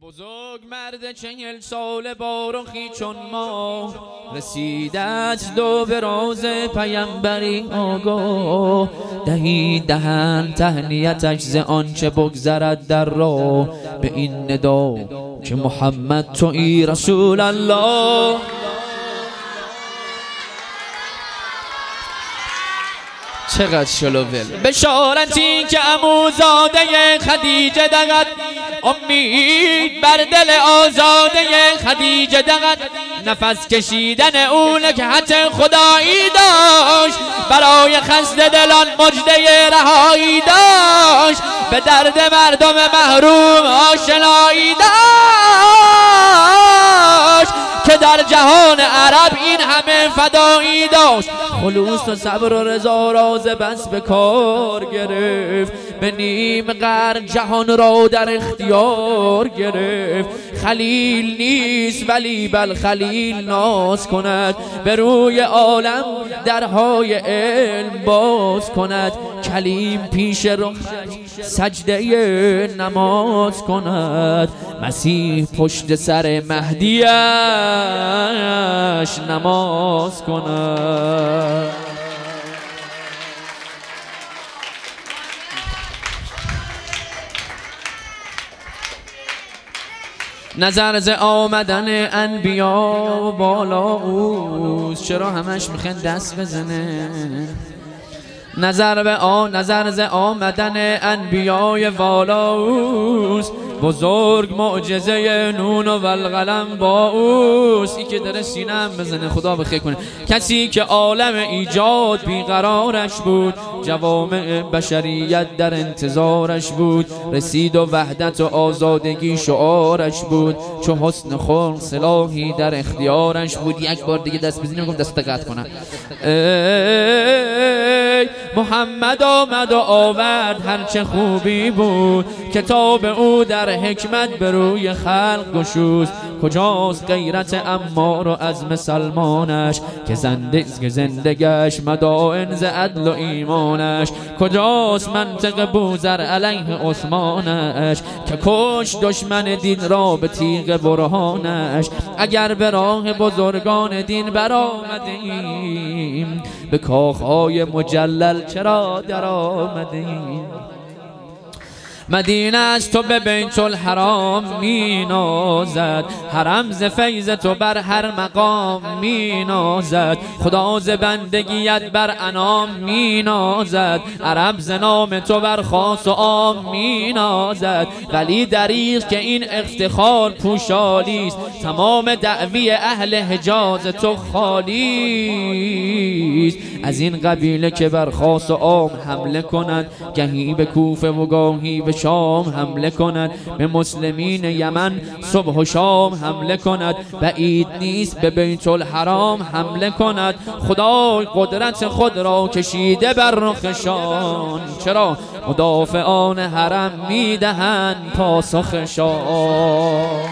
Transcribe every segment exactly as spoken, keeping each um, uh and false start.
بزرگ مرد چهل ساله با رخی چون ما رسیدت دو به راز پیمبری آگاه دهی دهن تهنیتش ز آنچه بگذرد در راه به این ندا که محمد تویی رسول الله. چقدر شلوول بشارتی که عموزاده خدیجه دهد امید بر دل آزاده خدیجه دهد نفس کشیدن او نکهت خدایی داشت برای خسته دلان مژده رهایی داشت به درد مردم محروم آشنایی داشت که در جهان عرب این همه فدایی داشت. خلوص و صبر و رضا راز بس به کار گرفت به نیم قرن جهان را در اختیار گرفت. خلیل نیست ولی بل خلیل ناز کند به روی عالم درهای علم باز کند کلیم پیش رخ سجده نماز کند مسیح پشت سر مهدیش نماز کند. نظر ز آمدن انبیا بالا اوست چرا همش میخوان دست بزنه نظر به آن نظر ز آمدن انبیای والا اوست بزرگ معجزه نون و القلم با اوست. این که داره سینه‌ام بزنه خدا بخیر کنه. کسی که عالم ایجاد بیقرارش بود جوامع بشریت در انتظارش بود رسید و وحدت و آزادگی شعارش بود چو حسن خلق سلاحی در اختیارش بود. یک بار دیگه دست بزنیم میگم دست قطع کنم. محمد آمد و آورد هرچه خوبی بود کتاب او در حکمت به روی خلق گشود. کجاست غیرت عمار و عزم سلمانش که زنده زندگش مدائن ز عدل و ایمانش. کجاست منطق بوذر علیه عثمانش که کش دشمن دین را به تیغ برهانش. اگر به راه بزرگان دین برآمدیم به کاخهای مجلل چرا در آمدیم. مدینه از تو به بیت الحرام می نازد حرم ز فیض تو بر هر مقام می نازد خدا ز بندگیت بر انام می نازد عرب ز نام تو بر خاص و عام می نازد. ولی دریغ که این افتخار پوشالی است تمام دعوی اهل حجاز تو خالی است. از این قبیله که بر خاص و عام حمله کند گهی به کوفه و گاهی به شام حمله کند به مسلمین یمن صبح و شام حمله کند بعید نیست به بیت الحرام حمله کند. خدا قدرت خود را کشیده بر رخشان چرا مدافعان حرم میدهند پاسخشان.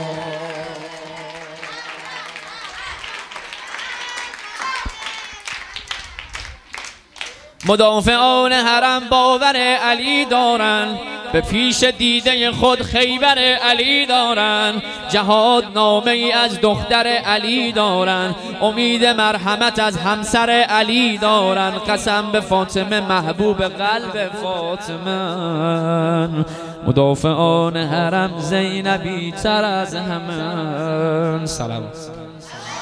مدافعان حرم باور علی دارند به پیش دیده خود خیبر علی دارند جهاد نامه ای از دختر علی دارند امید مرحمت از همسر علی دارند قسم به فاطمه محبوب قلب فاطمه. مدافعان حرم زینبی تر از همه. سلام.